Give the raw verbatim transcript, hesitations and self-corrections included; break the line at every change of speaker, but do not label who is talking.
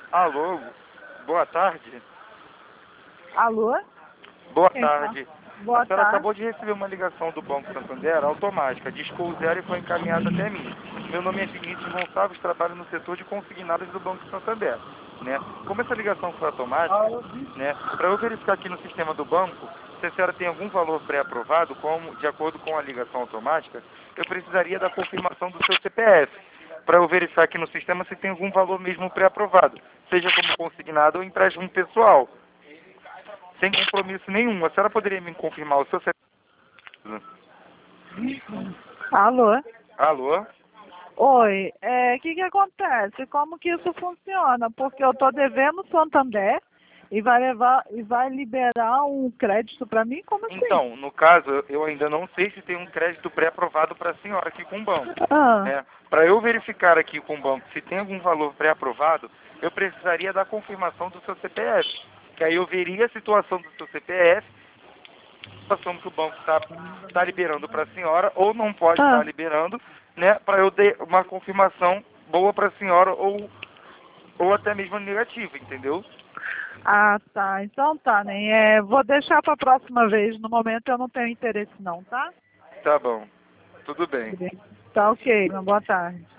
Alô, boa tarde.
Alô?
Boa
Quem fala?
tarde.
Boa
A senhora
tarde.
acabou de receber uma ligação do Banco Santander automática, discou o zero e foi encaminhada até mim. Meu nome é Vinícius Gonçalves, trabalho no setor de consignados do Banco Santander. Né? Como essa ligação foi automática, né, para eu verificar aqui no sistema do banco se a senhora tem algum valor pré-aprovado, como de acordo com a ligação automática, eu precisaria da confirmação do seu C P F, para eu verificar aqui no sistema se tem algum valor mesmo pré-aprovado, seja como consignado ou empréstimo pessoal, sem compromisso nenhum. A senhora poderia me confirmar o seu C P F?
Alô?
Alô?
Oi, é, o que que acontece? Como que isso funciona? Porque eu tô devendo Santander e vai levar e vai liberar um crédito para mim? Como assim?
Então, no caso, eu- eu ainda não sei se tem um crédito pré-aprovado para a senhora aqui com o banco.
Ah,
Né? Para eu verificar aqui com o banco se tem algum valor pré-aprovado, eu precisaria da confirmação do seu C P F. Que aí eu veria a situação do seu C P F, a situação que o banco está tá liberando para a senhora, ou não pode estar
ah,
liberando, né? Para eu ter uma confirmação boa para a senhora, ou, ou até mesmo negativa, entendeu?
ah, tá. Então tá, né? É, vou deixar para a próxima vez. No momento eu não tenho interesse não, tá?
Tá bom. Tudo bem.
Tá ok. Boa tarde.